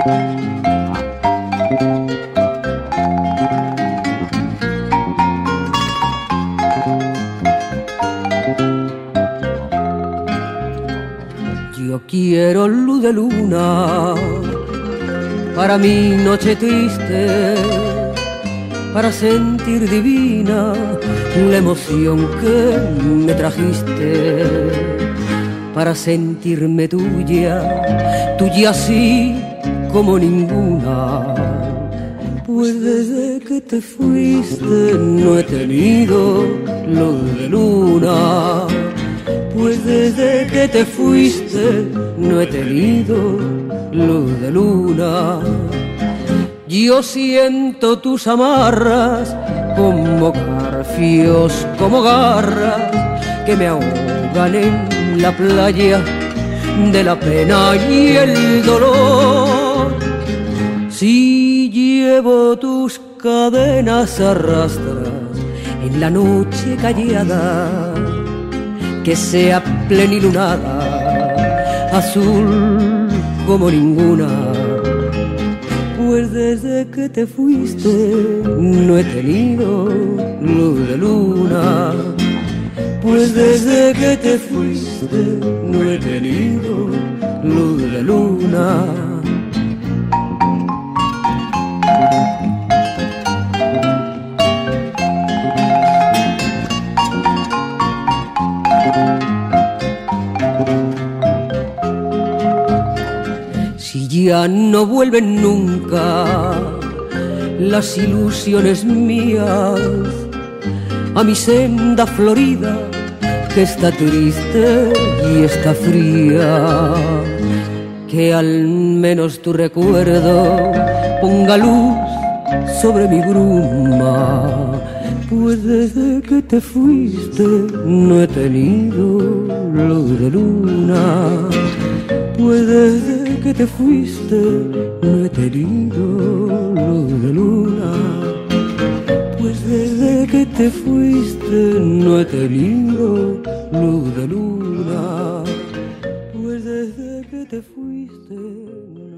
Yo quiero luz de luna para mi noche triste, para sentir divina la emoción que me trajiste, para sentirme tuya, tuya así como ninguna. Pues desde que te fuiste no he tenido luz de luna. Pues desde que te fuiste no he tenido luz de luna. Yo siento tus amarras como garfios, como garras que me ahogan en la playa de la pena y el dolor. Si llevo tus cadenas arrastras en la noche callada, que sea plenilunada, azul como ninguna. Pues desde que te fuiste no he tenido luz de luna. Pues desde que te fuiste no he tenido luz de luna. Si ya no vuelven nunca las ilusiones mías a mi senda florida, que está triste y está fría, que al menos tu recuerdo ponga luz sobre mi bruma. Pues desde que te fuiste no he tenido luz de luna. Pues desde que te fuiste no he tenido luz de luna. Pues desde que te fuiste no he tenido luz de luna. Pues desde que te fuiste